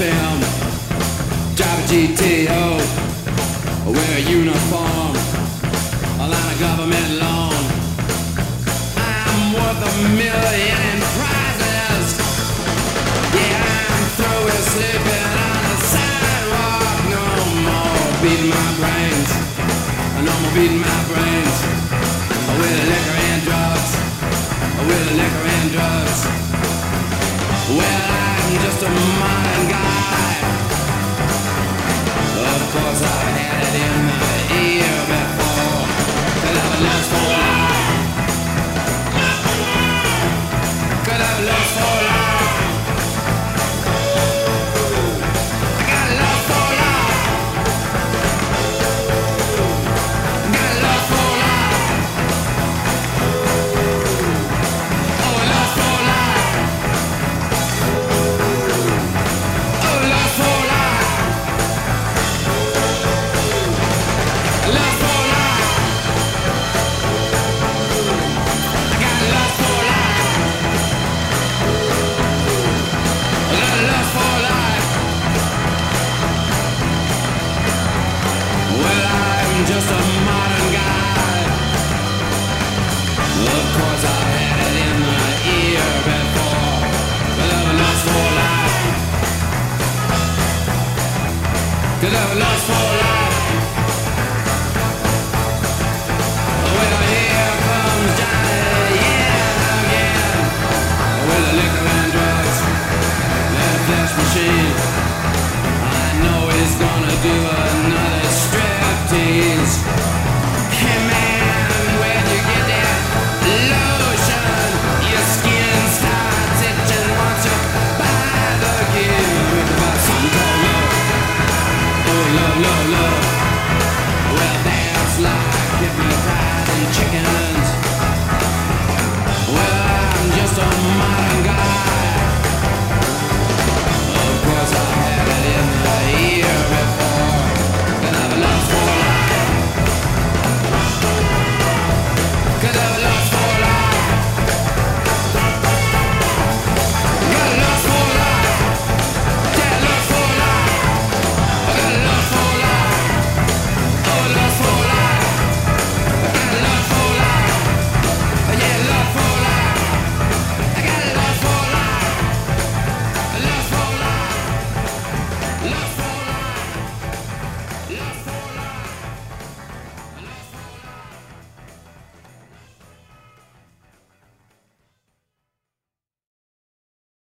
film. Drive a GTO, wear a uniform, a line of government loan. I'm worth $1,000,000 in prizes. Yeah, I'm through with sleeping on the sidewalk. No more beating my brains. No more beating my brains. With liquor and drugs. With liquor and drugs. Well, I'm just a modern guy. Of course, I've had it in the ear before. Could have a lust for life. Could have a lust for life. I got a lust for life. Got a lust for life. Oh, a lust for life. Oh, lust for life. Lust for life. I got lust for life. I got lust for life. Well, I'm just a modern guy. Of course, I had it in my ear before. But I have a lust for life. Could have a lust for life. Well, here comes Johnny, yeah, again. With the liquor and drugs, that flesh machine.